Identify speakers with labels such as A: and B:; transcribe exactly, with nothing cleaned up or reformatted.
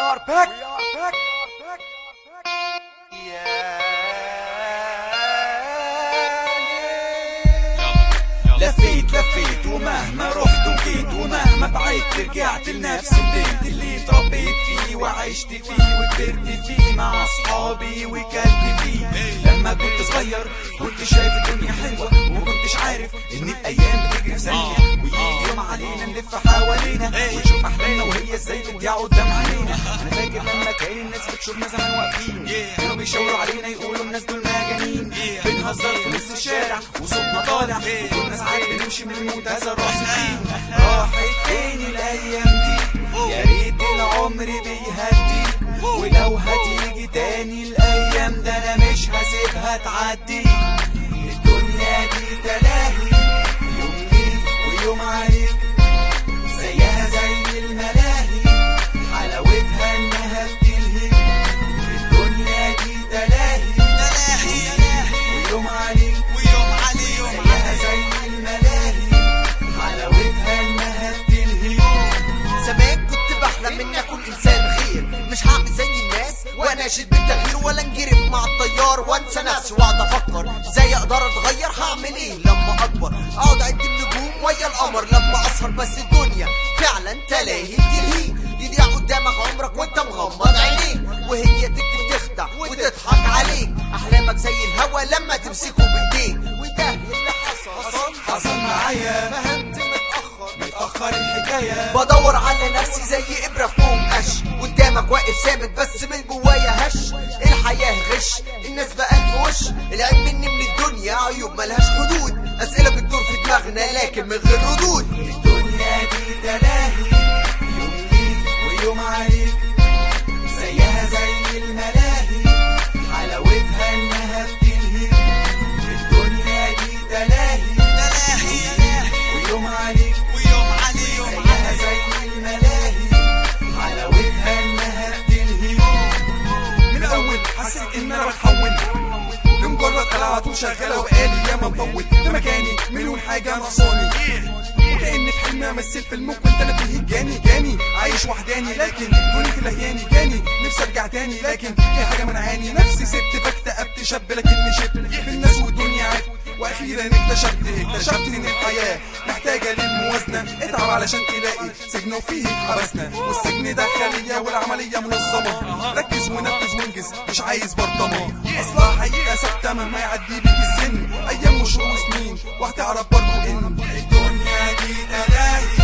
A: are back. We are back. لفيت لفيت ومهما رحت وجيت ومهما بعدت رجعت لنفس البيت اللي اتربيت فيه وعشت فيه وكبرت فيه مع اصحابي وكلت فيه. لما كنت صغير كنت شايف الدنيا حلوه ومكنتش عارف ان الايام بتجري في ثانيه، ويجي يوم علينا نلف حوالينا ونشوف احلامنا وهي ازاي تضيع قدام علينا. انا فاكر لما كان الناس بتشوفنا زمان واقفين كانوا بيشاوروا علينا يقولوا الناس دول مجانين، بنهزر في نص الشارع وصوتنا طالع وكنا ساعات بنمشي من المنتزه الرصيفين. راحت فين الايام دي؟ يا ريت العمر بيهدي، ولو هتيجي تاني الايام ده انا مش هسيبها تعدي. الدنيا دي تلاهي، يوم ليك ويوم عليك، زيها زي الملاهي حلاوتها انها بتلهي. الدنيا دي تلاهي تلاهي ويوم عليك ويوم عليك، زيها زي الملاهي حلاوتها انها بتلهي.
B: زمان كنت بحلم اني اكون انسان خير، مش هعمل زي الناس واناشد بالتغيير ولا انجرف مع التيار وانسى نفسي واقعد افكر ازاي اقدر اتغير. هعمل ايه لما اكبر؟ اقعد اعد النجوم ويا القمر لما اسهر، بس الدنيا فعلا تلاهي بتلهي. يضيع قدامك عمرك وانت مغمض عينيك، وهي تكتب تخدع وتضحك عليك. احلامك زي الهوا لما تمسكه بايديك، وده اللي حصل حصل
A: حصل معايا.
B: فهمت متاخر
A: متأخر الحكاية،
B: بدور على نفسي زي ابره في كوم قش، قدامك واقف ثابت بس من جوايا هش. الحياه غش، الناس بقت في وش، العيب مني من الدنيا عيوب ملهاش حدود، اسئله بتدور في دماغنا لكن من غير ردود.
A: الدنيا دي تلاهي، يوم ليك ويوم عليك، زيها زي الملاهي حلاوتها انها بتلهي. الدنيا دي تلاهي تلاهي ويوم عليك ويوم عليك، زيها زي الملاهي حلاوتها انها بتلهي. من اول حسيت ان انا بتحول لمجرد قلعات وشغاله وقالي يا ما مطول في مكاني مليون حاجه ناقصاني، وكأني في حلم امثل فيلم وكنت انا فيه جاني جاني عايش وحداني، لكن دوني في لهياني جاني نفسي ارجع تاني، لكن في حاجه منعاني. نفسي سبت فاكتئبت شاب لكني شبت في الناس والدنيا عاد، واخيرا اكتشفت اكتشفت ان الحياه محتاجه للموازنه. اتعب علشان تلاقي سجن وفيه حبسنا، والسجن ده خليه والعمليه منظمه. ركز ونفذ وانجز مش عايز برطمه، اصلها حقيقه ثابته مهما يعدي بيك السن، ايام وشهور وسنين وهتعرف برضه ان الدنيا دي تلاهي.